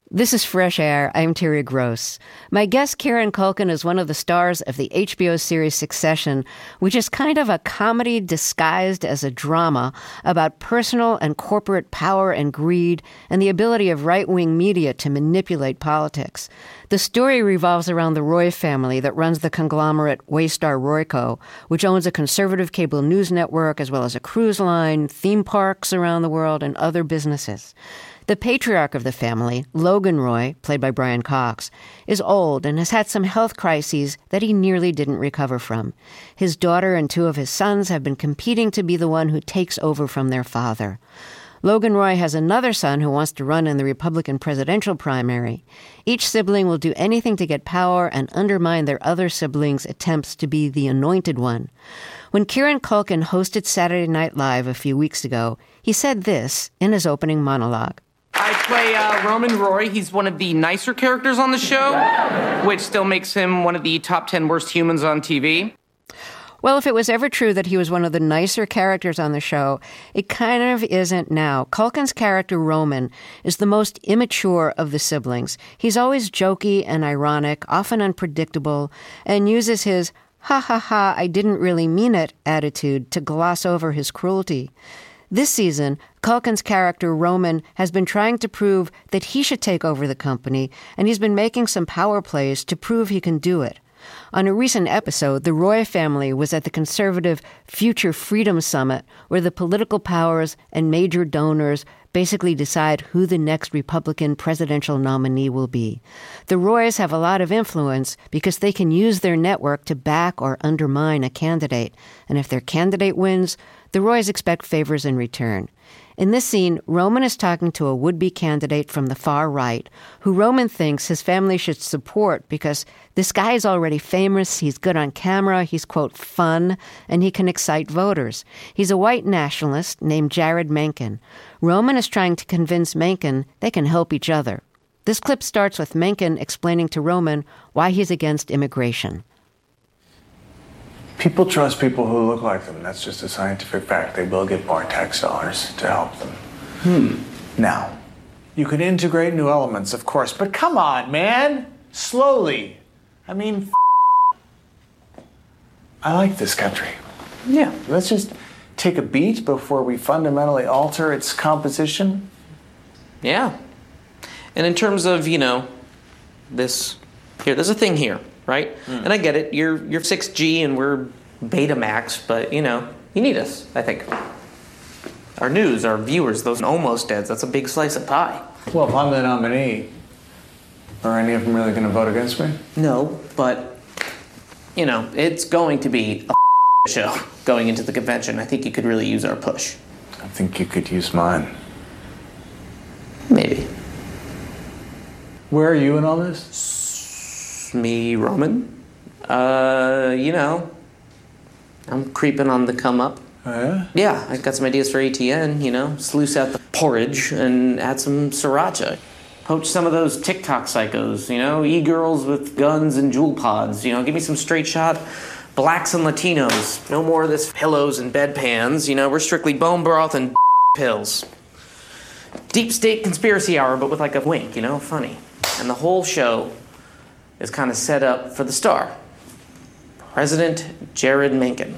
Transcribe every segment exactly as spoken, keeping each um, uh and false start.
This is Fresh Air. I'm Terry Gross. My guest, Kieran Culkin, is one of the stars of the H B O series Succession, which is kind of a comedy disguised as a drama about personal and corporate power and greed and the ability of right-wing media to manipulate politics. The story revolves around the Roy family that runs the conglomerate Waystar Royco, which owns a conservative cable news network as well as a cruise line, theme parks around the world, and other businesses. The patriarch of the family, Logan Roy, played by Brian Cox, is old and has had some health crises that he nearly didn't recover from. His daughter and two of his sons have been competing to be the one who takes over from their father. Logan Roy has another son who wants to run in the Republican presidential primary. Each sibling will do anything to get power and undermine their other siblings' attempts to be the anointed one. When Kieran Culkin hosted Saturday Night Live a few weeks ago, he said this in his opening monologue. I play uh, Roman Roy. He's one of the nicer characters on the show, which still makes him one of the top ten worst humans on T V. Well, if it was ever true that he was one of the nicer characters on the show, it kind of isn't now. Culkin's character, Roman, is the most immature of the siblings. He's always jokey and ironic, often unpredictable, and uses his ha ha ha, I didn't really mean it attitude to gloss over his cruelty. This season, Culkin's character, Roman, has been trying to prove that he should take over the company, and he's been making some power plays to prove he can do it. On a recent episode, the Roy family was at the conservative Future Freedom Summit, where the political powers and major donors basically decide who the next Republican presidential nominee will be. The Roys have a lot of influence because they can use their network to back or undermine a candidate. And if their candidate wins, the Roys expect favors in return. In this scene, Roman is talking to a would-be candidate from the far right, who Roman thinks his family should support because this guy is already famous, he's good on camera, he's, quote, fun, and he can excite voters. He's a white nationalist named Jared Mencken. Roman is trying to convince Mencken they can help each other. This clip starts with Mencken explaining to Roman why he's against immigration. People trust people who look like them. That's just a scientific fact. They will get more tax dollars to help them. Hmm. Now, you can integrate new elements, of course, but come on, man. Slowly. I mean, f- I like this country. Yeah, let's just take a beat before we fundamentally alter its composition. Yeah. And in terms of, you know, this, here, there's a thing here. Right? Mm. And I get it. You're you're six G and we're Betamax, but, you know, you need us, I think. Our news, our viewers, those almost deads, that's a big slice of pie. Well, if I'm the nominee, are any of them really going to vote against me? No, but, you know, it's going to be a show going into the convention. I think you could really use our push. I think you could use mine. Maybe. Where are you in all this? Me, Roman. Uh, you know, I'm creeping on the come up. Oh, yeah? Yeah, I got some ideas for A T N, you know, sluice out the porridge and add some sriracha. Poach some of those TikTok psychos, you know, e-girls with guns and jewel pods, you know, give me some straight shot blacks and Latinos. No more of this pillows and bedpans, you know, we're strictly bone broth and pills. Deep state conspiracy hour, but with like a wink, you know, funny. And the whole show is kind of set up for the star, President Jared Mencken.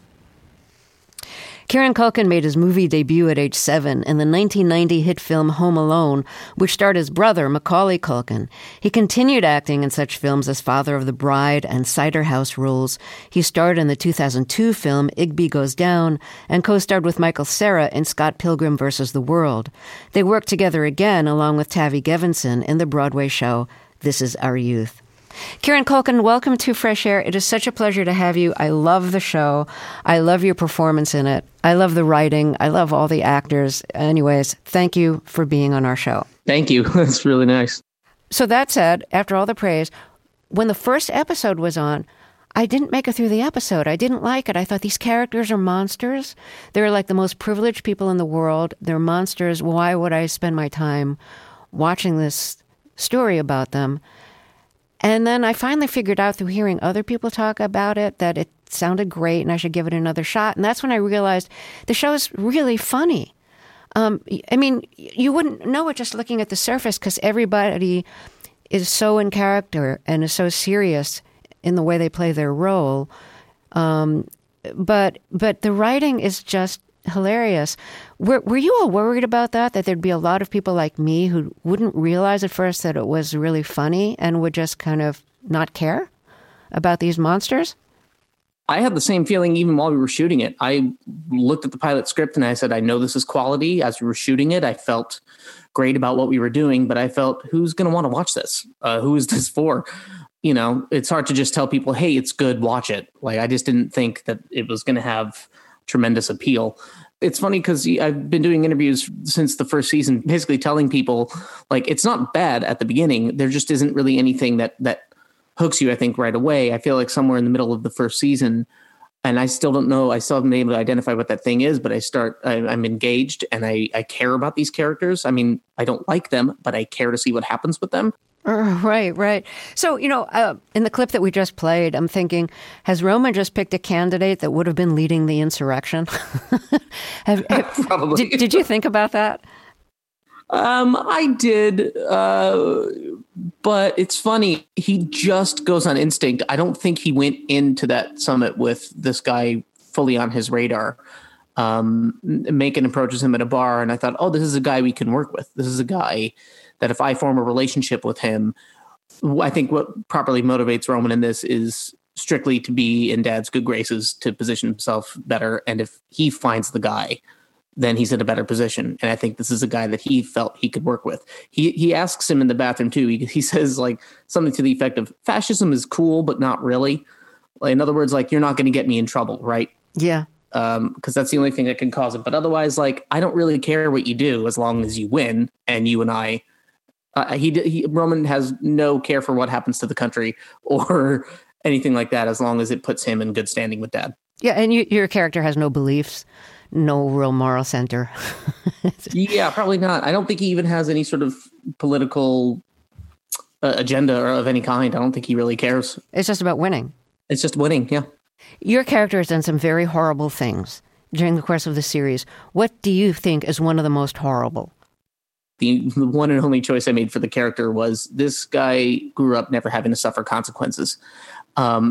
Kieran Culkin made his movie debut at age seven in the nineteen ninety hit film Home Alone, which starred his brother, Macaulay Culkin. He continued acting in such films as Father of the Bride and Cider House Rules. He starred in the two thousand two film Igby Goes Down and co-starred with Michael Cera in Scott Pilgrim versus the World. They worked together again along with Tavi Gevinson in the Broadway show This Is Our Youth. Kieran Culkin, welcome to Fresh Air. It is such a pleasure to have you. I love the show. I love your performance in it. I love the writing. I love all the actors. Anyways, thank you for being on our show. Thank you. That's really nice. So that said, after all the praise, when the first episode was on, I didn't make it through the episode. I didn't like it. I thought these characters are monsters. They're like the most privileged people in the world. They're monsters. Why would I spend my time watching this story about them? And then I finally figured out through hearing other people talk about it that it sounded great and I should give it another shot. And that's when I realized the show is really funny. Um, I mean, you wouldn't know it just looking at the surface because everybody is so in character and is so serious in the way they play their role. Um, but but the writing is just hilarious. Were, were you all worried about that, that there'd be a lot of people like me who wouldn't realize at first that it was really funny and would just kind of not care about these monsters? I had the same feeling even while we were shooting it. I looked at the pilot script and I said, I know this is quality. As we were shooting it, I felt great about what we were doing, but I felt, who's going to want to watch this? Uh, who is this for? You know, it's hard to just tell people, hey, it's good, watch it. Like, I just didn't think that it was going to have tremendous appeal. It's funny because I've been doing interviews since the first season, basically telling people, like, it's not bad at the beginning. There just isn't really anything that that hooks you, I think, right away. I feel like somewhere in the middle of the first season, and I still don't know, I still haven't been able to identify what that thing is, but I start, I, I'm engaged and I, I care about these characters. I mean, I don't like them, but I care to see what happens with them. Right, right. So, you know, uh, in the clip that we just played, I'm thinking, has Roman just picked a candidate that would have been leading the insurrection? have, have, Probably. Did, did you think about that? Um, I did, uh, but it's funny. He just goes on instinct. I don't think he went into that summit with this guy fully on his radar. Um, Macon approaches him at a bar, and I thought, oh, this is a guy we can work with. This is a guy that if I form a relationship with him, I think what properly motivates Roman in this is strictly to be in Dad's good graces, to position himself better. And if he finds the guy, then he's in a better position. And I think this is a guy that he felt he could work with. He he asks him in the bathroom too. He, he says like something to the effect of, fascism is cool, but not really. In other words, like, you're not going to get me in trouble, right? Yeah. Um, because that's the only thing that can cause it. But otherwise, like, I don't really care what you do as long as you win. And you and I, uh, he, he Roman has no care for what happens to the country or anything like that, as long as it puts him in good standing with Dad. Yeah, and you, your character has no beliefs. No real moral center. Yeah, probably not. I don't think he even has any sort of political uh, agenda or of any kind. I don't think he really cares. It's just about winning. It's just winning, yeah. Your character has done some very horrible things during the course of the series. What do you think is one of the most horrible? The, the one and only choice I made for the character was this guy grew up never having to suffer consequences. Um,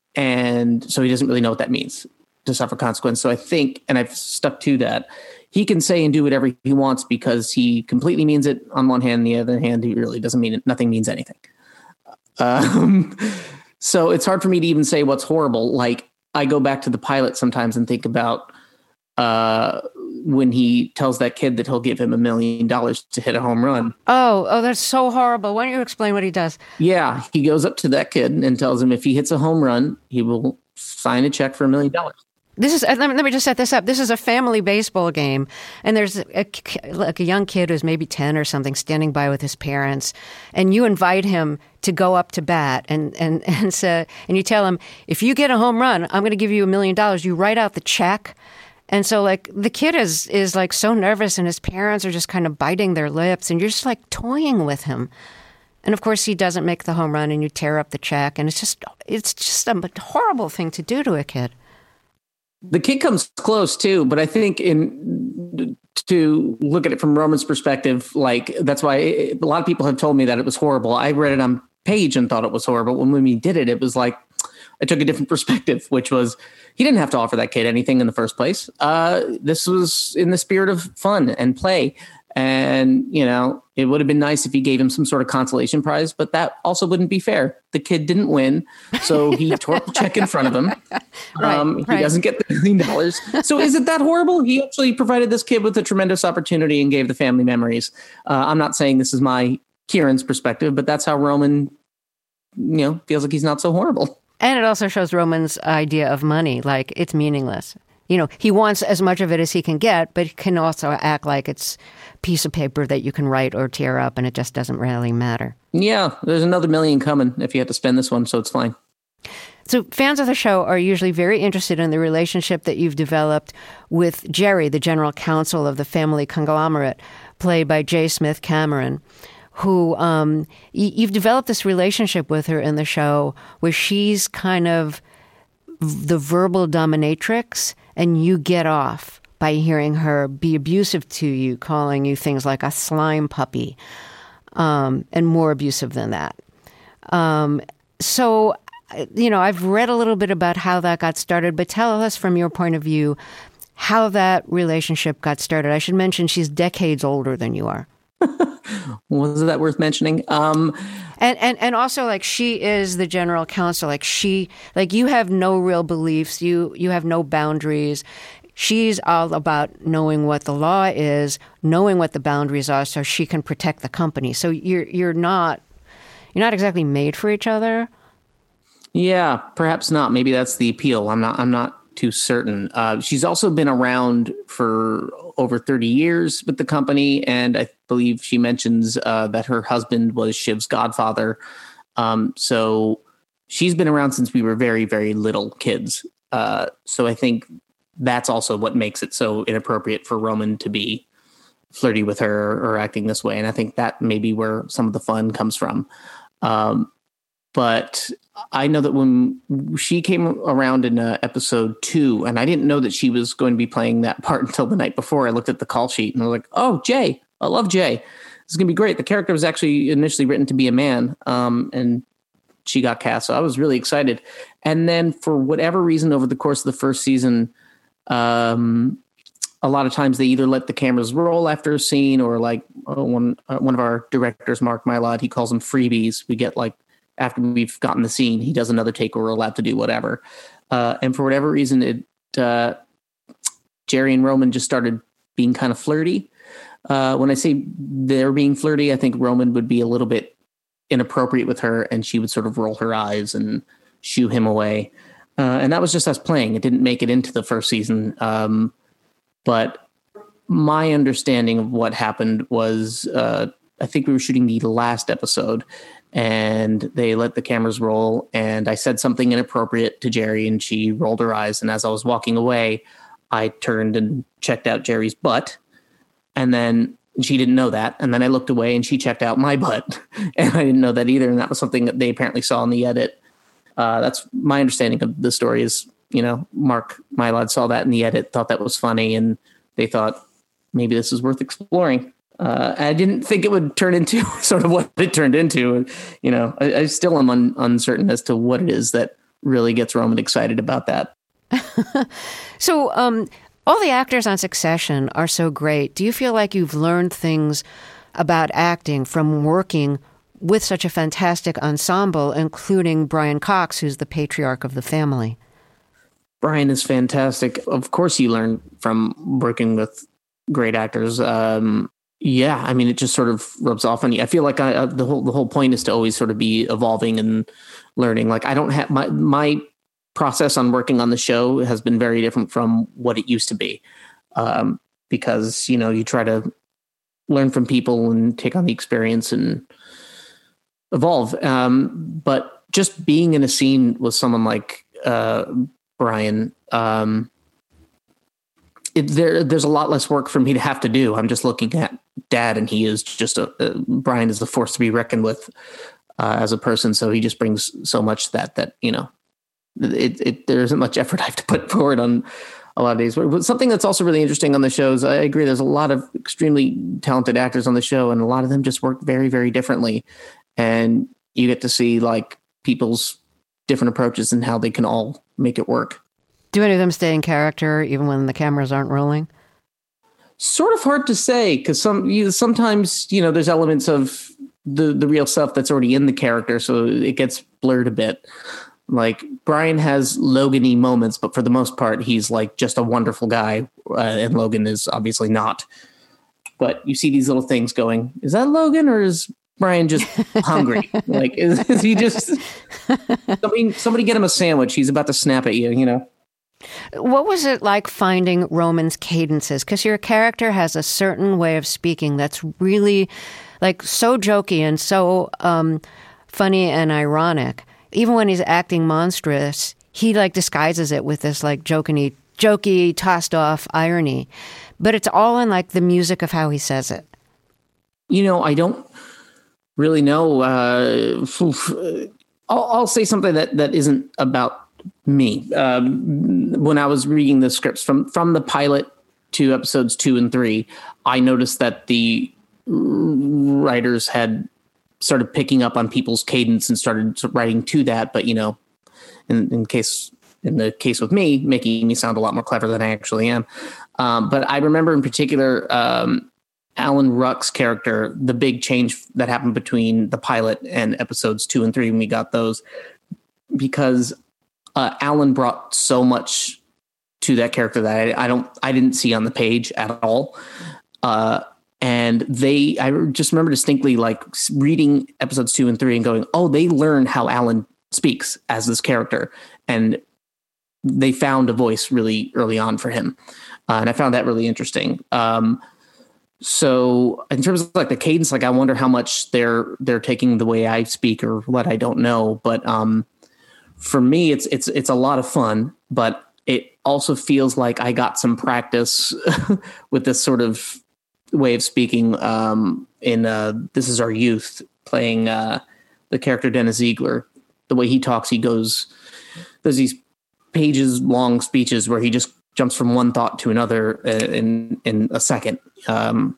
and so he doesn't really know what that means, to suffer consequence. So I think, and I've stuck to that, he can say and do whatever he wants because he completely means it on one hand. On the other hand, he really doesn't mean it. Nothing means anything. Um, so it's hard for me to even say what's horrible. Like, I go back to the pilot sometimes and think about uh, when he tells that kid that he'll give him a million dollars to hit a home run. Oh, oh, that's so horrible. Why don't you explain what he does? Yeah, he goes up to that kid and tells him if he hits a home run, he will sign a check for a million dollars. This is, let me, let me just set this up. This is a family baseball game, and there's a, like a young kid who's maybe ten or something standing by with his parents, and you invite him to go up to bat, and and and, so, and you tell him, if you get a home run, I'm going to give you a million dollars. You write out the check. And so, like, the kid is is like so nervous, and his parents are just kind of biting their lips, and you're just like toying with him. And of course, he doesn't make the home run, and you tear up the check, and it's just it's just a horrible thing to do to a kid. The kid comes close too, but I think in to look at it from Roman's perspective, like, that's why it, a lot of people have told me that it was horrible. I read it on page and thought it was horrible. When we did it, it was like, I took a different perspective, which was he didn't have to offer that kid anything in the first place. Uh, this was in the spirit of fun and play. And, you know, it would have been nice if he gave him some sort of consolation prize, but that also wouldn't be fair. The kid didn't win, so he tore the check in front of him. Right, um, he right. doesn't get the million dollars. So is it that horrible? He actually provided this kid with a tremendous opportunity and gave the family memories. Uh, I'm not saying this is my Kieran's perspective, but that's how Roman, you know, feels like he's not so horrible. And it also shows Roman's idea of money, like it's meaningless. You know, he wants as much of it as he can get, but he can also act like it's a piece of paper that you can write or tear up, and it just doesn't really matter. Yeah, there's another million coming if you have to spend this one, so it's fine. So fans of the show are usually very interested in the relationship that you've developed with Jerry, the general counsel of the family conglomerate, played by J. Smith Cameron, who um, y- you've developed this relationship with her in the show where she's kind of the verbal dominatrix and you get off by hearing her be abusive to you, calling you things like a slime puppy, um, and more abusive than that. Um, so, you know, I've read a little bit about how that got started, but tell us from your point of view how that relationship got started. I should mention she's decades older than you are. Was that worth mentioning? Um, and, and and also, like, she is the general counsel. Like, she, like, you have no real beliefs. You you have no boundaries. She's all about knowing what the law is, knowing what the boundaries are, so she can protect the company. So you're you're not you're not exactly made for each other. Yeah, perhaps not. Maybe that's the appeal. I'm not. I'm not too certain. Uh, she's also been around for over thirty years with the company, and I believe she mentions uh, that her husband was Shiv's godfather. Um, so she's been around since we were very, very little kids. Uh, so I think that's also what makes it so inappropriate for Roman to be flirty with her or acting this way. And I think that may be where some of the fun comes from. Um, But I know that when she came around in uh, episode two, and I didn't know that she was going to be playing that part until the night before. I looked at the call sheet and I was like, oh, Jay, I love Jay. This is going to be great. The character was actually initially written to be a man, um, and she got cast. So I was really excited. And then for whatever reason, over the course of the first season, um, a lot of times they either let the cameras roll after a scene, or like uh, one, uh, one of our directors, Mark Mylod, he calls them freebies. We get like, after we've gotten the scene, he does another take where we're allowed to do whatever. Uh, and for whatever reason, it uh, Jerry and Roman just started being kind of flirty. Uh, when I say they're being flirty, I think Roman would be a little bit inappropriate with her, and she would sort of roll her eyes and shoo him away. Uh, and that was just us playing. It didn't make it into the first season. Um, but my understanding of what happened was uh, I think we were shooting the last episode, and they let the cameras roll, and I said something inappropriate to Jerry, and she rolled her eyes. And as I was walking away, I turned and checked out Jerry's butt, and then she didn't know that. And then I looked away and she checked out my butt, and I didn't know that either. And that was something that they apparently saw in the edit. Uh, that's my understanding of the story is, you know, Mark Mylod saw that in the edit, thought that was funny, and they thought maybe this is worth exploring. Uh, I didn't think it would turn into sort of what it turned into. You know, I, I still am un, uncertain as to what it is that really gets Roman excited about that. So um, all the actors on Succession are so great. Do you feel like you've learned things about acting from working with such a fantastic ensemble, including Brian Cox, who's the patriarch of the family? Brian is fantastic. Of course, you learn from working with great actors. Um, Yeah, I mean, it just sort of rubs off on you. I feel like I, uh, the whole the whole point is to always sort of be evolving and learning. Like I don't have my my process on working on the show has been very different from what it used to be, um, because you know you try to learn from people and take on the experience and evolve. Um, but just being in a scene with someone like uh, Brian. Um, It, there, there's a lot less work for me to have to do. I'm just looking at Dad, and he is just a, a Brian is the force to be reckoned with uh, as a person. So he just brings so much that that you know, it, it there isn't much effort I have to put forward on a lot of days. But something that's also really interesting on the shows, I agree. There's a lot of extremely talented actors on the show, and a lot of them just work very, very differently. And you get to see like people's different approaches and how they can all make it work. Do any of them stay in character even when the cameras aren't rolling? Sort of hard to say, because some you, sometimes, you know, there's elements of the, the real stuff that's already in the character, so it gets blurred a bit. Like, Brian has Logan-y moments, but for the most part, he's like just a wonderful guy, uh, and Logan is obviously not. But you see these little things going, is that Logan, or is Brian just hungry? Like, is, is he just... somebody, somebody get him a sandwich. He's about to snap at you, you know? What was it like finding Roman's cadences? Because your character has a certain way of speaking that's really like so jokey and so um, funny and ironic. Even when he's acting monstrous, he like disguises it with this like jokey, jokey, tossed off irony. But it's all in like the music of how he says it. You know, I don't really know. Uh, I'll, I'll say something that, that isn't about me. Um, when I was reading the scripts from, from the pilot to episodes two and three, I noticed that the writers had started picking up on people's cadence and started writing to that. But, you know, in, in case in the case with me, making me sound a lot more clever than I actually am. Um, but I remember in particular, um, Alan Ruck's character, the big change that happened between the pilot and episodes two and three when we got those, because uh, Alan brought so much to that character that I, I don't, I didn't see on the page at all. Uh, And they, I just remember distinctly like reading episodes two and three and going, oh, they learned how Alan speaks as this character. And they found a voice really early on for him. Uh, and I found that really interesting. Um, so in terms of like the cadence, like I wonder how much they're, they're taking the way I speak or what, I don't know. But um, for me, it's, it's, it's a lot of fun, but it also feels like I got some practice with this sort of way of speaking um, in uh, This Is Our Youth, playing uh, the character Dennis Ziegler. The way he talks, he goes, there's these pages long speeches where he just jumps from one thought to another in in a second. Um,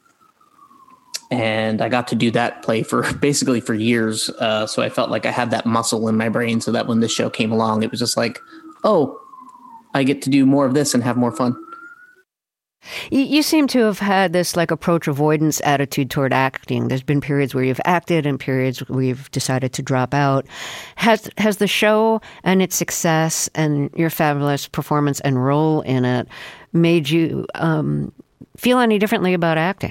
and I got to do that play for basically for years. Uh, so I felt like I had that muscle in my brain so that when this show came along, it was just like, oh, I get to do more of this and have more fun. You, you seem to have had this like approach avoidance attitude toward acting. There's been periods where you've acted and periods where you've decided to drop out. Has has the show and its success and your fabulous performance and role in it made you um, feel any differently about acting?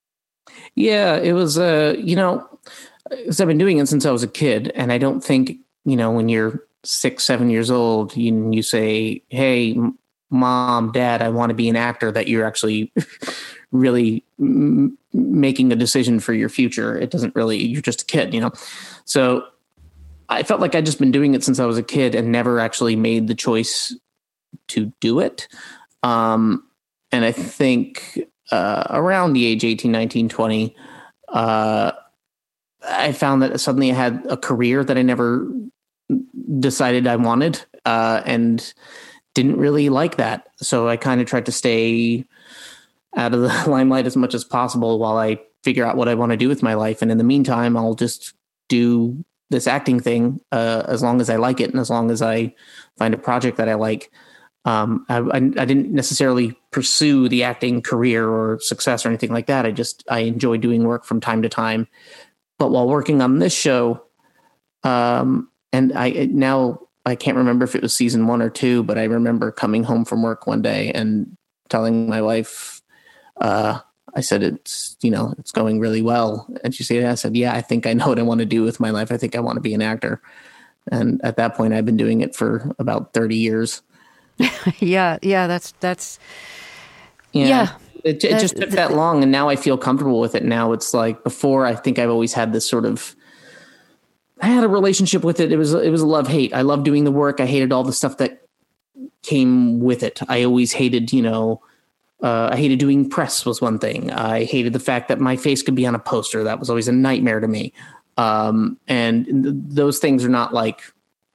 Yeah, it was, uh, you know, because I've been doing it since I was a kid. And I don't think, you know, when you're six, seven years old, you, you say, hey, Mom, Dad, I want to be an actor, that you're actually really m- making a decision for your future. It doesn't really, you're just a kid, you know? So I felt like I'd just been doing it since I was a kid and never actually made the choice to do it. Um, and I think uh, around the age eighteen, nineteen, twenty, uh, I found that suddenly I had a career that I never decided I wanted. Uh, and didn't really like that. So I kind of tried to stay out of the limelight as much as possible while I figure out what I want to do with my life. And in the meantime, I'll just do this acting thing uh, as long as I like it. And as long as I find a project that I like. Um, I, I, I didn't necessarily pursue the acting career or success or anything like that. I just, I enjoy doing work from time to time. But while working on this show, um, and I now, I can't remember if it was season one or two, but I remember coming home from work one day and telling my wife, uh, I said, it's, you know, it's going really well. And she said, I said, yeah, I think I know what I want to do with my life. I think I want to be an actor. And at that point, I've been doing it for about thirty years. yeah. Yeah. That's, that's, yeah. yeah. It, it just took that long. And now I feel comfortable with it. Now it's like before, I think I've always had this sort of, I had a relationship with it. It was, it was a love hate. I loved doing the work. I hated all the stuff that came with it. I always hated, you know, uh, I hated doing press was one thing. I hated the fact that my face could be on a poster. That was always a nightmare to me. Um, and th- those things are not like,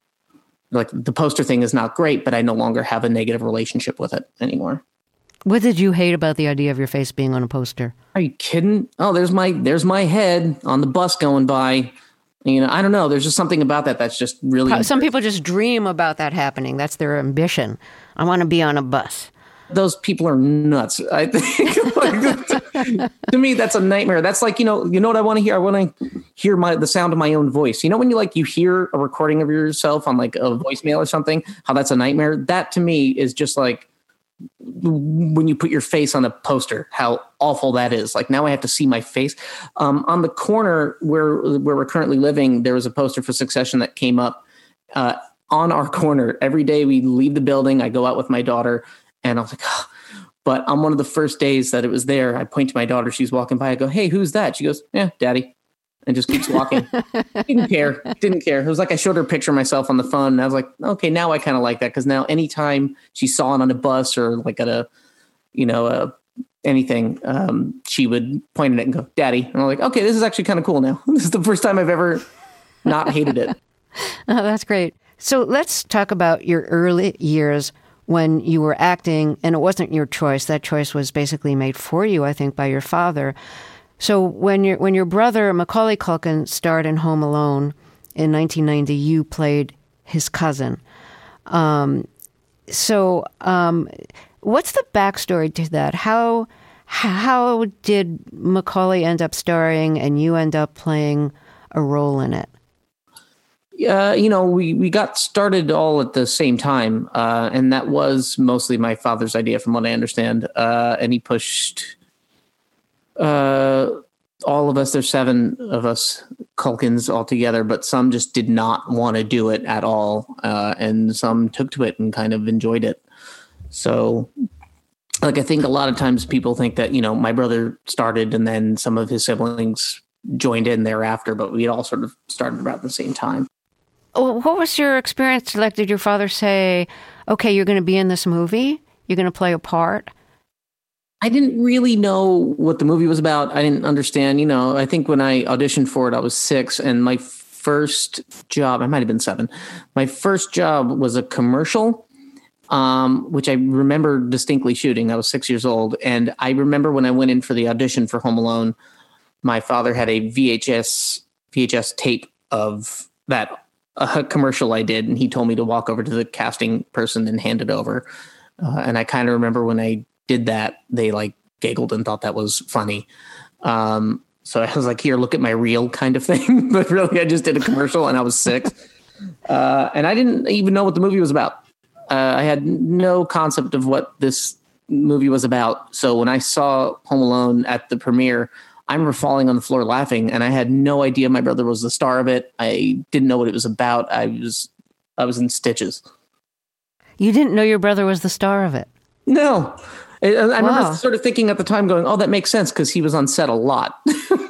like the poster thing is not great, but I no longer have a negative relationship with it anymore. What did you hate about the idea of your face being on a poster? Are you kidding? Oh, there's my, there's my head on the bus going by. You know, I don't know. There's just something about that that's just really... Some people just dream about that happening. That's their ambition. I want to be on a bus. Those people are nuts. I think like, to me, that's a nightmare. That's like, you know, you know what I want to hear? I want to hear my the sound of my own voice. You know, when you like you hear a recording of yourself on like a voicemail or something, how that's a nightmare. That to me is just like when you put your face on a poster, how awful that is. Like now I have to see my face. Um, on the corner where where we're currently living, there was a poster for Succession that came up uh, on our corner. Every day we leave the building, I go out with my daughter, and I was like, oh. But on one of the first days that it was there, I point to my daughter. She's walking by. I go, hey, who's that? She goes, yeah, Daddy. And just keeps walking. Didn't care. Didn't care. It was like I showed her a picture of myself on the phone. And I was like, okay, now I kind of like that. Because now anytime she saw it on a bus or like at a, you know, a, anything, um, she would point at it and go, Daddy. And I'm like, okay, this is actually kind of cool now. This is the first time I've ever not hated it. Oh, that's great. So let's talk about your early years when you were acting, and it wasn't your choice. That choice was basically made for you, I think, by your father. So when your when your brother Macaulay Culkin starred in Home Alone in nineteen ninety, you played his cousin. Um, so um, what's the backstory to that? How how did Macaulay end up starring and you end up playing a role in it? Uh, you know, we, we got started all at the same time, uh, and that was mostly my father's idea, from what I understand. Uh, and he pushed uh, all of us, there's seven of us Culkins all together, but some just did not want to do it at all, uh, and some took to it and kind of enjoyed it. So, like, I think a lot of times people think that, you know, my brother started and then some of his siblings joined in thereafter, but we all sort of started about the same time. What was your experience like? Did your father say, okay, you're going to be in this movie? You're going to play a part? I didn't really know what the movie was about. I didn't understand. You know, I think when I auditioned for it, I was six, and my first job, I might have been seven. My first job was a commercial, um, which I remember distinctly shooting. I was six years old. And I remember when I went in for the audition for Home Alone, my father had a V H S V H S tape of that a commercial I did, and he told me to walk over to the casting person and hand it over. Uh, and I kind of remember when I did that, they like giggled and thought that was funny. Um, so I was like, here, look at my reel kind of thing. But really, I just did a commercial and I was six. Uh, and I didn't even know what the movie was about. Uh, I had no concept of what this movie was about. So when I saw Home Alone at the premiere, I remember falling on the floor laughing, and I had no idea my brother was the star of it. I didn't know what it was about. I was, I was in stitches. You didn't know your brother was the star of it? No. I, I Wow. remember sort of thinking at the time going, oh, that makes sense because he was on set a lot.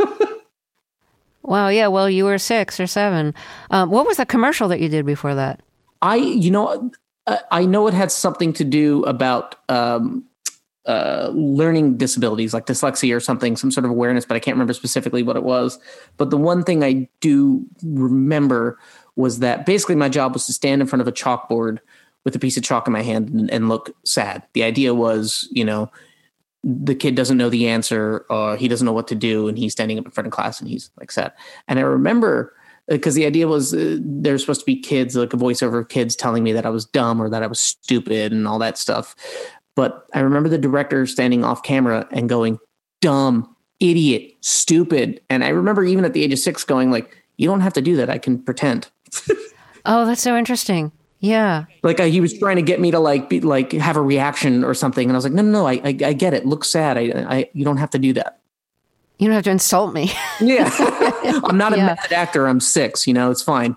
Wow, yeah, well, you were six or seven. Um, what was the commercial that you did before that? I, you know, I, I know it had something to do about um, uh, learning disabilities like dyslexia or something, some sort of awareness, but I can't remember specifically what it was. But the one thing I do remember was that basically my job was to stand in front of a chalkboard with a piece of chalk in my hand and, and look sad. The idea was, you know, the kid doesn't know the answer, or he doesn't know what to do, and he's standing up in front of class and he's like sad. And I remember because the idea was uh, there's supposed to be kids, like a voiceover of kids telling me that I was dumb or that I was stupid and all that stuff. But I remember the director standing off camera and going, dumb, idiot, stupid. And I remember even at the age of six going like, you don't have to do that. I can pretend. Oh, that's so interesting. Yeah. Like I, he was trying to get me to like be like have a reaction or something. And I was like, no, no, no, I, I, I get it. Look sad. I, I, you don't have to do that. You don't have to insult me. Yeah. I'm not a Yeah. method actor. I'm six, you know, it's fine.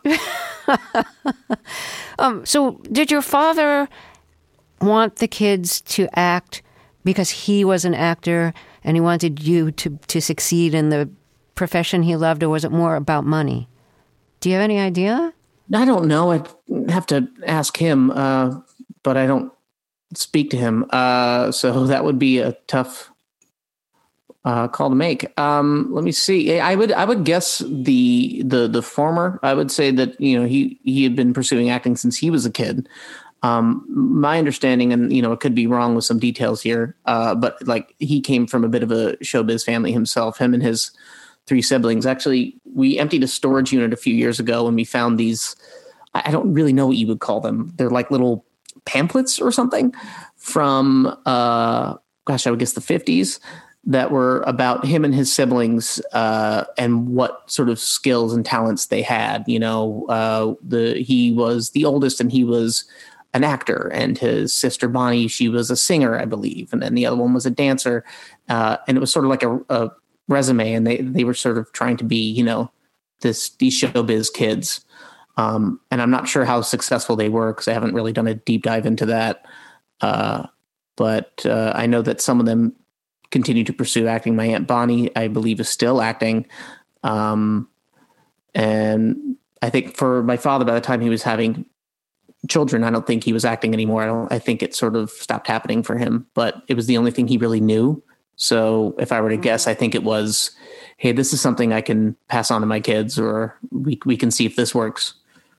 um, so did your father want the kids to act because he was an actor and he wanted you to, to succeed in the profession he loved, or was it more about money? Do you have any idea? I don't know. I'd have to ask him, uh, but I don't speak to him. Uh, so that would be a tough uh, call to make. Um, let me see. I would I would guess the the the former. I would say that, you know, he he had been pursuing acting since he was a kid. Um, my understanding, and, you know, it could be wrong with some details here, uh, but like he came from a bit of a showbiz family himself, him and his three siblings. Actually, we emptied a storage unit a few years ago and we found these, I don't really know what you would call them. They're like little pamphlets or something from, uh, gosh, I would guess the fifties that were about him and his siblings, uh, and what sort of skills and talents they had. You know, uh, the, he was the oldest and he was an actor, and his sister Bonnie, she was a singer, I believe. And then the other one was a dancer. Uh, and it was sort of like a, a resume, and they, they were sort of trying to be, you know, this, these showbiz kids. Um, and I'm not sure how successful they were because I haven't really done a deep dive into that. Uh, but uh, I know that some of them continue to pursue acting. My Aunt Bonnie, I believe, is still acting. Um, and I think for my father, by the time he was having children, I don't think he was acting anymore. I don't, I think it sort of stopped happening for him, but it was the only thing he really knew. So if I were to guess, I think it was, hey, this is something I can pass on to my kids, or we we can see if this works.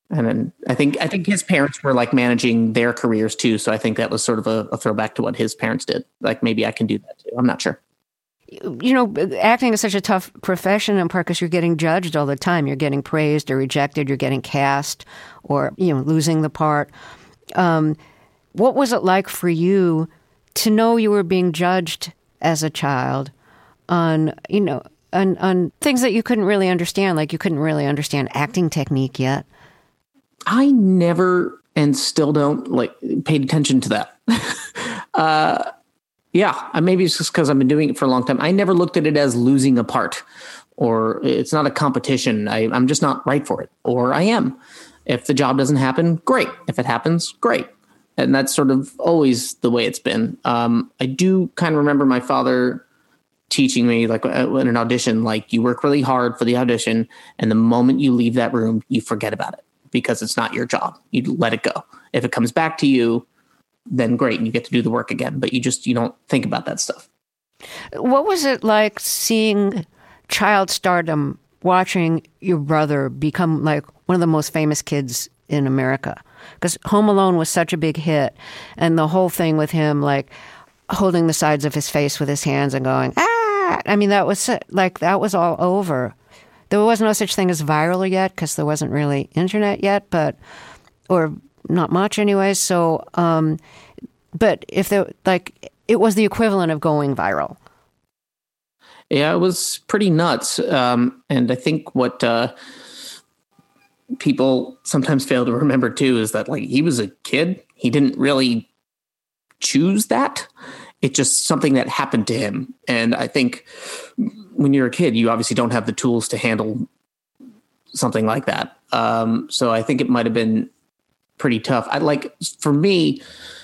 And then I think I think his parents were like managing their careers too. So I think that was sort of a, a throwback to what his parents did. Like maybe I can do that too. I'm not sure. You know, acting is such a tough profession in part because you're getting judged all the time. You're getting praised or rejected. You're getting cast or, you know, losing the part. Um, what was it like for you to know you were being judged as a child on, you know, on, on things that you couldn't really understand, like you couldn't really understand acting technique yet? I never and still don't like paid attention to that. uh, yeah, maybe it's just because I've been doing it for a long time. I never looked at it as losing a part, or it's not a competition. I, I'm just not right for it, or I am. If the job doesn't happen, great. If it happens, great. And that's sort of always the way it's been. Um, I do kind of remember my father teaching me, like in an audition, like you work really hard for the audition, and the moment you leave that room, you forget about it because it's not your job. You let it go. If it comes back to you, then great, and you get to do the work again. But you just you don't think about that stuff. What was it like seeing child stardom, watching your brother become like one of the most famous kids in America? Because Home Alone was such a big hit, and the whole thing with him like holding the sides of his face with his hands and going, ah! I mean, that was like, that was all over. There was no such thing as viral yet because there wasn't really internet yet, but, or not much anyways. So, um, but if there, like, it was the equivalent of going viral. Yeah, it was pretty nuts. Um, and I think what uh, people sometimes fail to remember too is that like he was a kid. He didn't really choose that. It's just something that happened to him. And I think when you're a kid, you obviously don't have the tools to handle something like that. Um, so I think it might have been pretty tough. I like, for me,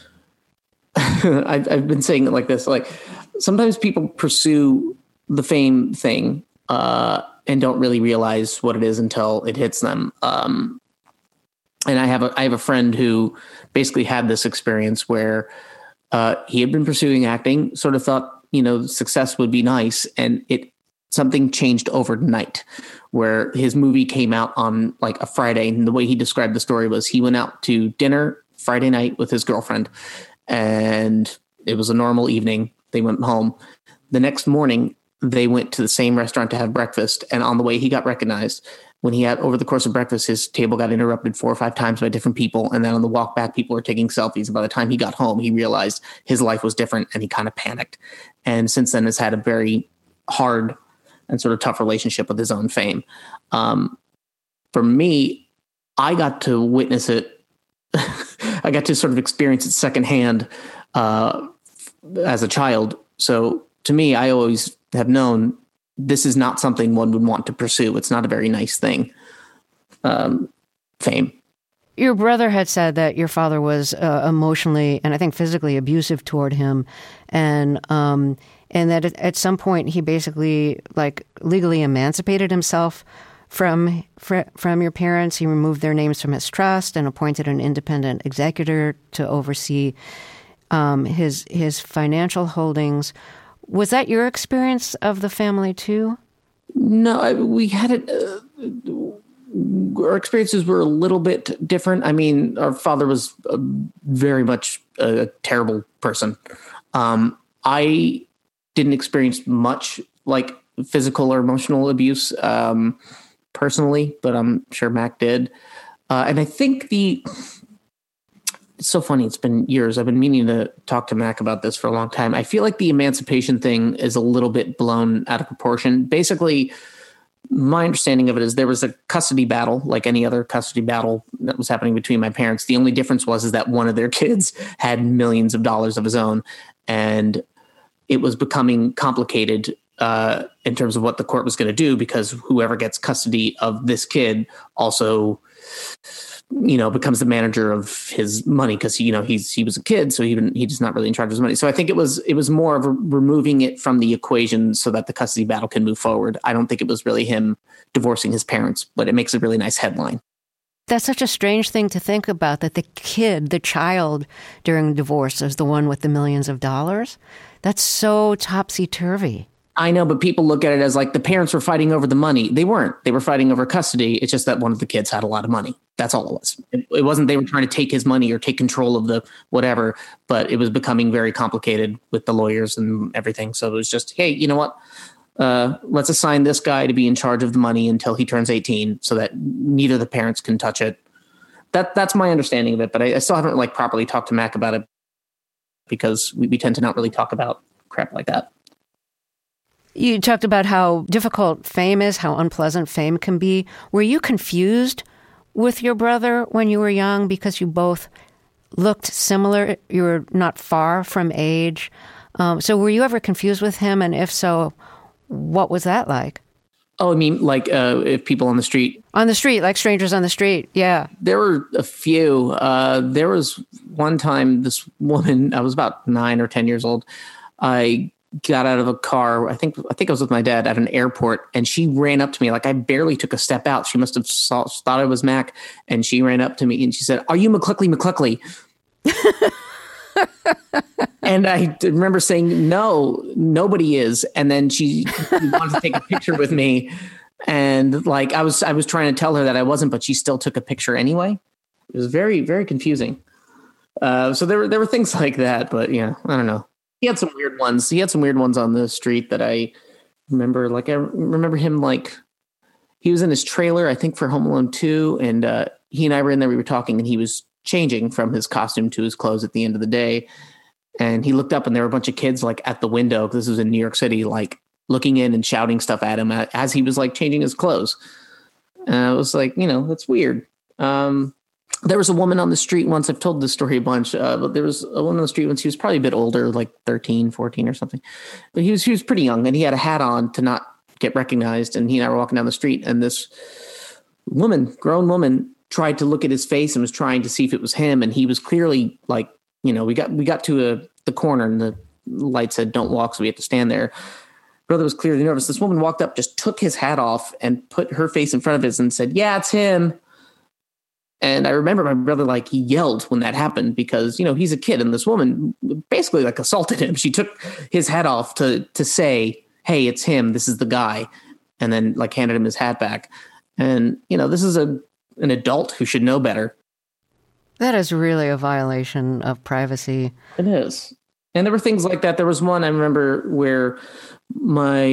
I've, I've been saying it like this, like sometimes people pursue the fame thing uh, and don't really realize what it is until it hits them. Um, and I have a, I have a friend who basically had this experience where uh, he had been pursuing acting, sort of thought, you know, success would be nice. And it, something changed overnight where his movie came out on like a Friday. And the way he described the story was he went out to dinner Friday night with his girlfriend, and it was a normal evening. They went home. The next morning, they went to the same restaurant to have breakfast. And on the way, he got recognized. When he had, over the course of breakfast, his table got interrupted four or five times by different people. And then on the walk back, people were taking selfies. And by the time he got home, he realized his life was different and he kind of panicked. And since then has had a very hard and sort of tough relationship with his own fame. Um, for me, I got to witness it. I got to sort of experience it secondhand uh, as a child. So to me, I always have known this is not something one would want to pursue. It's not a very nice thing. Um, fame. Your brother had said that your father was uh, emotionally and I think physically abusive toward him, and um, and that at some point he basically like legally emancipated himself from fr- from your parents. He removed their names from his trust and appointed an independent executor to oversee um, his his financial holdings. Was that your experience of the family too? No, I, we had it. Uh, our experiences were a little bit different. I mean, our father was uh, very much a terrible person. Um, I didn't experience much like physical or emotional abuse um, personally, but I'm sure Mac did. Uh, and I think the, it's so funny. It's been years. I've been meaning to talk to Mac about this for a long time. I feel like the emancipation thing is a little bit blown out of proportion. Basically, my understanding of it is there was a custody battle, like any other custody battle that was happening between my parents. The only difference was is that one of their kids had millions of dollars of his own, and it was becoming complicated uh, in terms of what the court was going to do, because whoever gets custody of this kid also, you know, becomes the manager of his money, because you know he's he was a kid, so he he's not really in charge of his money. So I think it was it was more of a removing it from the equation so that the custody battle can move forward. I don't think it was really him divorcing his parents, but it makes a really nice headline. That's such a strange thing to think about, that the kid, the child during divorce is the one with the millions of dollars. That's so topsy-turvy. I know, but people look at it as like the parents were fighting over the money. They weren't. They were fighting over custody. It's just that one of the kids had a lot of money. That's all it was. It, it wasn't they were trying to take his money or take control of the whatever, but it was becoming very complicated with the lawyers and everything. So it was just, hey, you know what? Uh, let's assign this guy to be in charge of the money until he turns eighteen so that neither of the parents can touch it. That That's my understanding of it, but I, I still haven't like properly talked to Mac about it because we, we tend to not really talk about crap like that. You talked about how difficult fame is, how unpleasant fame can be. Were you confused with your brother when you were young because you both looked similar? You were not far from age. Um, so were you ever confused with him? And if so, what was that like? Oh, I mean, like uh, if people on the street. On the street, like strangers on the street, yeah. There were a few. Uh, there was one time this woman, I was about nine or ten years old. I got out of a car. I think I think I was with my dad at an airport, and she ran up to me like I barely took a step out. She must have saw, thought I was Mac, and she ran up to me and she said, "Are you McCluckley McCluckley?" And I remember saying, "No, nobody is." And then she wanted to take a picture with me, and like I was I was trying to tell her that I wasn't, but she still took a picture anyway. It was very very confusing. Uh, so there were there were things like that, but yeah, I don't know. He had some weird ones. He had some weird ones on the street that I remember. Like I remember him like he was in his trailer, I think for Home Alone two. And uh, he and I were in there, we were talking and he was changing from his costume to his clothes at the end of the day. And he looked up and there were a bunch of kids like at the window. This was in New York City, like looking in and shouting stuff at him as he was like changing his clothes. And I was like, you know, that's weird. Um, There was a woman on the street once. I've told this story a bunch, uh, but there was a woman on the street once. He was probably a bit older, like thirteen, fourteen or something. But he was, he was pretty young and he had a hat on to not get recognized. And he and I were walking down the street and this woman, grown woman, tried to look at his face and was trying to see if it was him. And he was clearly like, you know, we got, we got to a, the corner and the light said, "Don't walk." So we had to stand there. Brother was clearly nervous. This woman walked up, just took his hat off and put her face in front of his and said, "Yeah, it's him." And I remember my brother, like, he yelled when that happened because, you know, he's a kid and this woman basically like assaulted him. She took his hat off to to say, "Hey, it's him. This is the guy." And then like handed him his hat back. And, you know, this is a an adult who should know better. That is really a violation of privacy. It is. And there were things like that. There was one I remember where my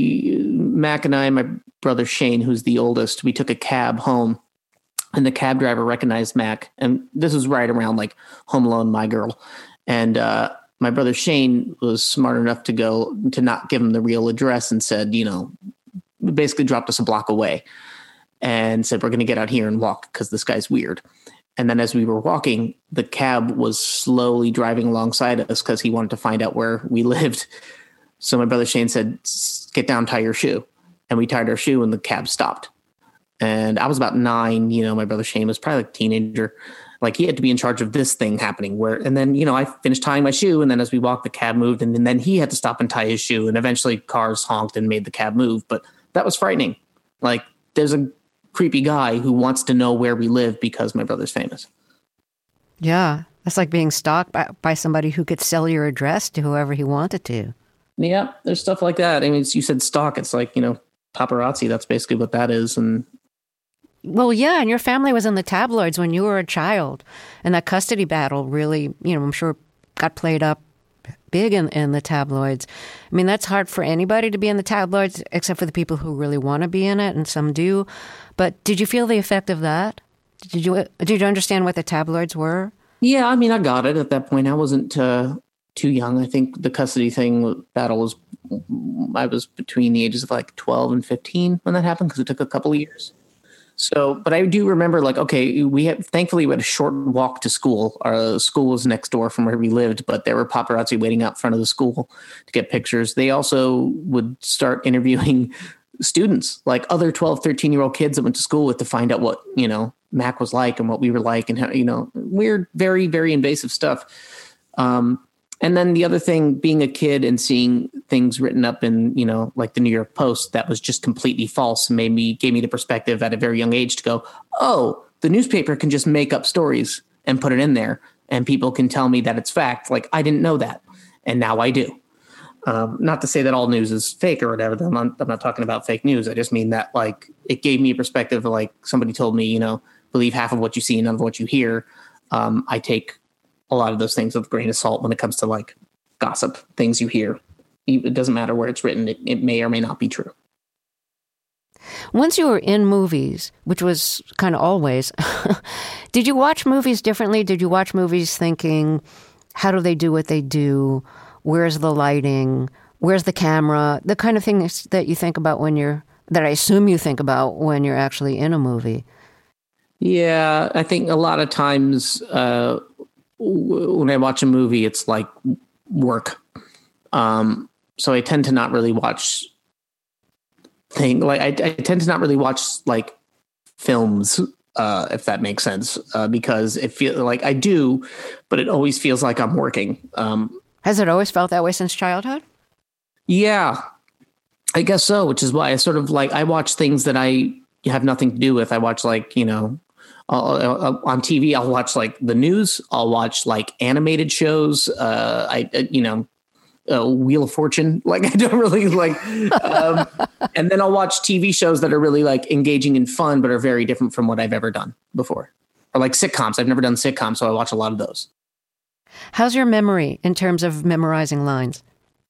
Mac and I, and my brother Shane, who's the oldest, we took a cab home. And the cab driver recognized Mac. And this was right around like Home Alone, My Girl. And uh, my brother Shane was smart enough to go to not give him the real address and said, you know, basically dropped us a block away and said, "We're going to get out here and walk because this guy's weird." And then as we were walking, the cab was slowly driving alongside us because he wanted to find out where we lived. So my brother Shane said, "Get down, tie your shoe." And we tied our shoe and the cab stopped. And I was about nine, you know, my brother Shane was probably like a teenager. Like he had to be in charge of this thing happening where, and then, you know, I finished tying my shoe and then as we walked, the cab moved and then he had to stop and tie his shoe and eventually cars honked and made the cab move. But that was frightening. Like there's a creepy guy who wants to know where we live because my brother's famous. Yeah. That's like being stalked by, by somebody who could sell your address to whoever he wanted to. Yeah. There's stuff like that. I mean, it's, you said stalk. It's like, you know, paparazzi. That's basically what that is. And well, yeah, and your family was in the tabloids when you were a child, and that custody battle really, you know, I'm sure got played up big in, in the tabloids. I mean, that's hard for anybody to be in the tabloids, except for the people who really want to be in it, and some do. But did you feel the effect of that? Did you did you understand what the tabloids were? Yeah, I mean, I got it at that point. I wasn't uh, too young. I think the custody thing battle was, I was between the ages of like twelve and fifteen when that happened because it took a couple of years. So, but I do remember like, okay, we had, thankfully we had a short walk to school. Our school was next door from where we lived, but there were paparazzi waiting out front of the school to get pictures. They also would start interviewing students, like other twelve, thirteen year old kids that went to school with to find out what, you know, Mac was like and what we were like and how, you know, weird, very, very invasive stuff. Um, And then the other thing, being a kid and seeing things written up in, you know, like the New York Post, that was just completely false, made me, gave me the perspective at a very young age to go, oh, the newspaper can just make up stories and put it in there and people can tell me that it's fact. Like, I didn't know that. And now I do. Um, not to say that all news is fake or whatever. I'm not, I'm not talking about fake news. I just mean that like it gave me a perspective of like somebody told me, you know, believe half of what you see and none of what you hear. Um, I take a lot of those things with a grain of salt when it comes to like gossip, things you hear. It doesn't matter where it's written. It, it may or may not be true. Once you were in movies, which was kind of always, did you watch movies differently? Did you watch movies thinking, how do they do what they do? Where's the lighting? Where's the camera? The kind of things that you think about when you're, that I assume you think about when you're actually in a movie. Yeah, I think a lot of times uh, w- when I watch a movie, it's like work. Um, so I tend to not really watch thing like I, I tend to not really watch like films, uh, if that makes sense, uh, because it feels like I do, but it always feels like I'm working. Um, Has it always felt that way since childhood? Yeah, I guess so, which is why I sort of like I watch things that I have nothing to do with. I watch like, you know, I'll, I'll, on T V, I'll watch like the news. I'll watch like animated shows. Uh, I, you know, uh, Wheel of Fortune. Like I don't really like, um, and then I'll watch T V shows that are really like engaging and fun, but are very different from what I've ever done before. Or like sitcoms. I've never done sitcoms, so I watch a lot of those. How's your memory in terms of memorizing lines?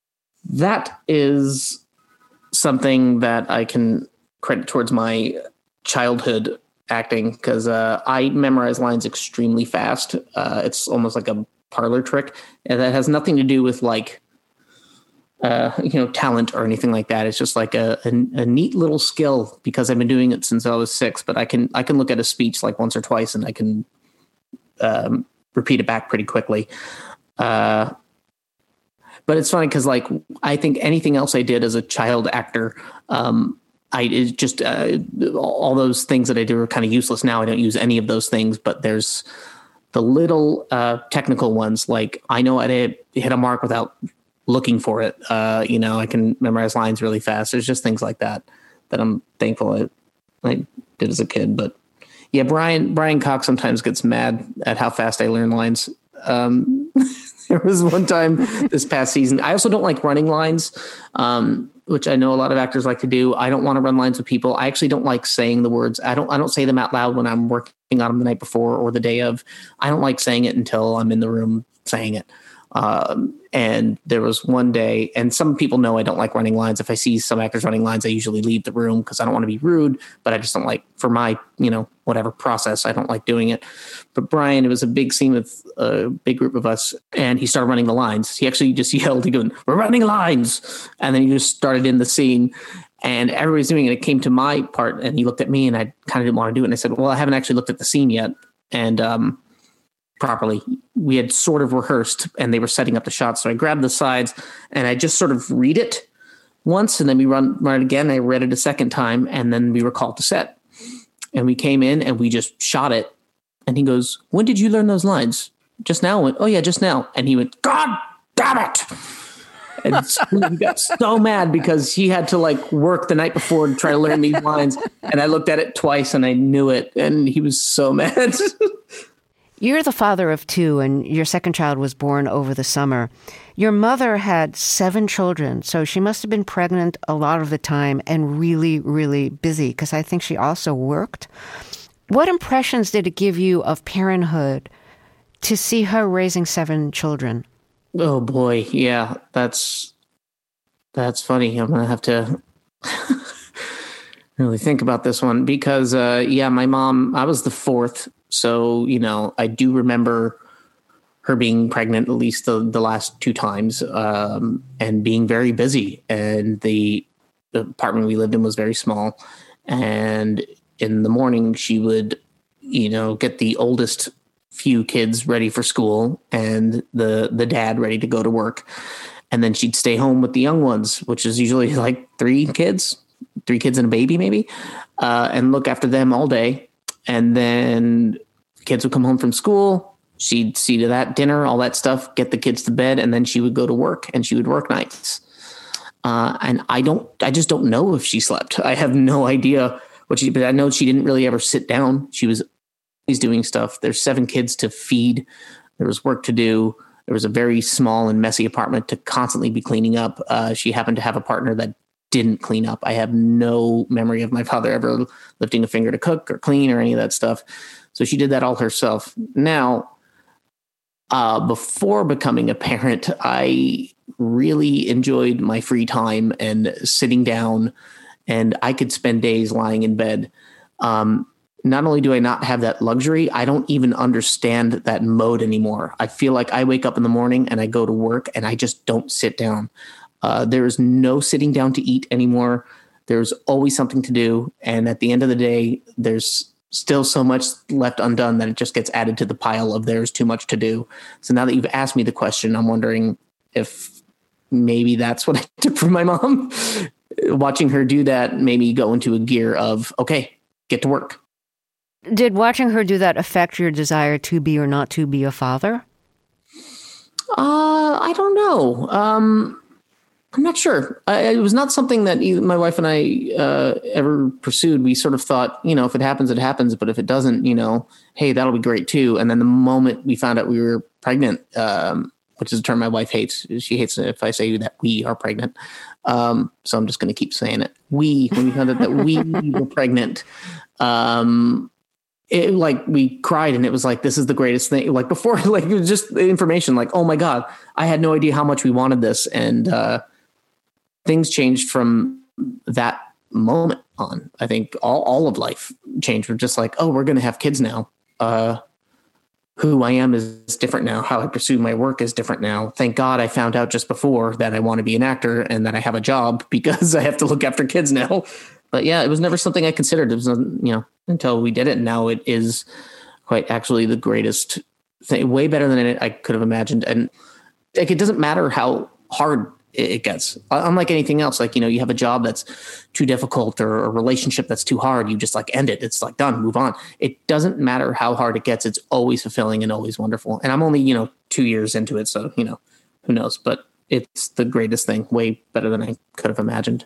That is something that I can credit towards my childhood acting, because uh, I memorize lines extremely fast. Uh, it's almost like a parlor trick, and that has nothing to do with like, uh, you know, talent or anything like that. It's just like a, a, a neat little skill because I've been doing it since I was six. But I can I can look at a speech like once or twice, and I can um, repeat it back pretty quickly. Uh, But it's funny because, like, I think anything else I did as a child actor, um, I it just uh, all those things that I do are kind of useless now. I don't use any of those things, but there's the little uh, technical ones. Like I know how to hit a mark without looking for it. Uh, you know, I can memorize lines really fast. There's just things like that that I'm thankful I, I did as a kid. But yeah, Brian Brian Cox sometimes gets mad at how fast I learn lines. Um, There was one time this past season. I also don't like running lines, um, which I know a lot of actors like to do. I don't want to run lines with people. I actually don't like saying the words. I don't I don't say them out loud when I'm working on them the night before or the day of. I don't like saying it until I'm in the room saying it. Um, and there was one day, and some people know I don't like running lines. If I see some actors running lines, I usually leave the room because I don't want to be rude, but I just don't like, for my, you know, whatever process, I don't like doing it. But Brian, it was a big scene with a big group of us, and he started running the lines. He actually just yelled, he goes, "We're running lines." And then he just started in the scene, and everybody's doing it. It came to my part, and he looked at me, and I kind of didn't want to do it. And I said, "Well, I haven't actually looked at the scene yet." And, um, properly. We had sort of rehearsed and they were setting up the shots. So I grabbed the sides and I just sort of read it once, and then we run, run it again. I read it a second time, and then we were called to set, and we came in and we just shot it. And he goes, "When did you learn those lines?" "Just now." I went, "Oh yeah, just now." And he went, "God damn it." And he got so mad because he had to like work the night before to try to learn these lines. And I looked at it twice and I knew it. And he was so mad. You're the father of two, and your second child was born over the summer. Your mother had seven children, so she must have been pregnant a lot of the time and really, really busy, because I think she also worked. What impressions did it give you of parenthood to see her raising seven children? Oh, boy. Yeah, that's that's funny. I'm going to have to really think about this one because, uh, yeah, my mom, I was the fourth. So, you know, I do remember her being pregnant at least the, the last two times um, and being very busy. And the, the apartment we lived in was very small. And in the morning, she would, you know, get the oldest few kids ready for school and the, the dad ready to go to work. And then she'd stay home with the young ones, which is usually like three kids, three kids and a baby maybe, uh, and look after them all day. And then kids would come home from school. She'd see to that dinner, all that stuff, get the kids to bed, and then she would go to work, and she would work nights. Uh, and I don't, I just don't know if she slept. I have no idea what she, but I know she didn't really ever sit down. She was always doing stuff. There's seven kids to feed. There was work to do. There was a very small and messy apartment to constantly be cleaning up. Uh, she happened to have a partner that didn't clean up. I have no memory of my father ever lifting a finger to cook or clean or any of that stuff. So she did that all herself. Now, uh, before becoming a parent, I really enjoyed my free time and sitting down, and I could spend days lying in bed. Um, not only do I not have that luxury, I don't even understand that mode anymore. I feel like I wake up in the morning and I go to work and I just don't sit down. Uh, there is no sitting down to eat anymore. There's always something to do. And at the end of the day, there's still so much left undone that it just gets added to the pile of there's too much to do. So now that you've asked me the question, I'm wondering if maybe that's what I took from my mom. Watching her do that made me go into a gear of, okay, get to work. Did watching her do that affect your desire to be or not to be a father? Uh, I don't know. Um, I'm not sure. I, it was not something that either my wife and I uh, ever pursued. We sort of thought, you know, if it happens, it happens. But if it doesn't, you know, hey, that'll be great too. And then the moment we found out we were pregnant, um, which is a term my wife hates. She hates it if I say that we are pregnant. Um, so I'm just going to keep saying it. We, when we found out that we were pregnant, um, it, like we cried and it was like, this is the greatest thing. Like before, like it was just information like, oh my God, I had no idea how much we wanted this. And uh, things changed from that moment on. I think all, all of life changed. We're just like, oh, we're going to have kids now. Uh, who I am is different now. How I pursue my work is different now. Thank God I found out just before that I want to be an actor and that I have a job because I have to look after kids now. But yeah, it was never something I considered. It was, you know, until we did it. And now it is quite actually the greatest thing, way better than I could have imagined. And like, it doesn't matter how hard it gets. Unlike anything else, like, you know, you have a job that's too difficult or a relationship that's too hard, you just like end it. It's like done, move on. It doesn't matter how hard it gets. It's always fulfilling and always wonderful. And I'm only, you know, two years into it. So, you know, who knows, but it's the greatest thing, way better than I could have imagined.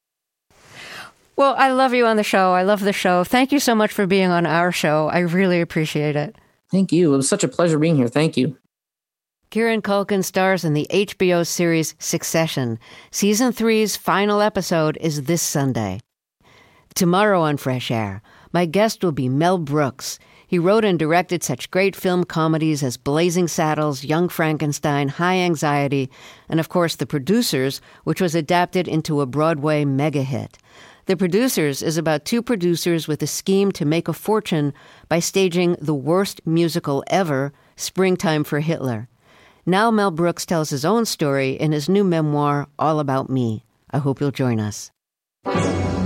Well, I love you on the show. I love the show. Thank you so much for being on our show. I really appreciate it. Thank you. It was such a pleasure being here. Thank you. Kieran Culkin stars in the H B O series Succession. Season three's final episode is this Sunday. Tomorrow on Fresh Air, my guest will be Mel Brooks. He wrote and directed such great film comedies as Blazing Saddles, Young Frankenstein, High Anxiety, and of course The Producers, which was adapted into a Broadway mega hit. The Producers is about two producers with a scheme to make a fortune by staging the worst musical ever, Springtime for Hitler. Now Mel Brooks tells his own story in his new memoir, All About Me. I hope you'll join us. Hope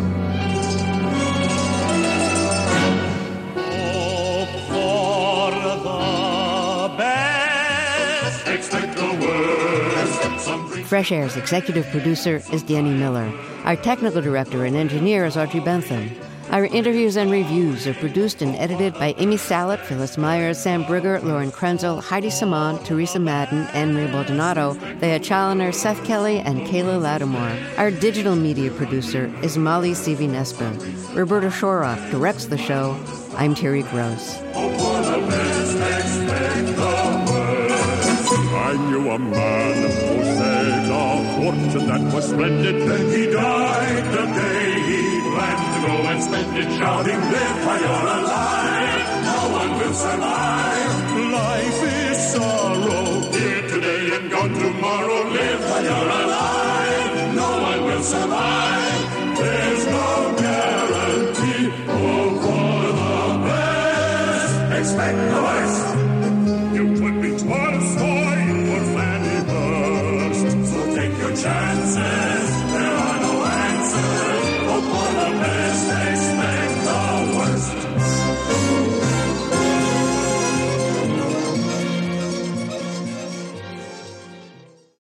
for the best. Expect the worst. Something. Fresh Air's executive producer is Danny Miller. Our technical director and engineer is Audrey Bentham. Our interviews and reviews are produced and edited by Amy Salet, Phyllis Myers, Sam Brigger, Lauren Krenzel, Heidi Saman, Teresa Madden, Anne-Marie Baldonado, Thea Challoner, Seth Kelly, and Kayla Lattimore. Our digital media producer is Molly Seavy-Nesper. Roberta Shorrock directs the show. I'm Terry Gross. I knew a man who said a fortune that was splendid. Then he died the day he planned to go and spend it, shouting, live while you're alive. No one will survive. Life is sorrow. Here today and gone tomorrow. Live while you're alive. No one will survive. There's no guarantee. Hope for the best. Expect the worst.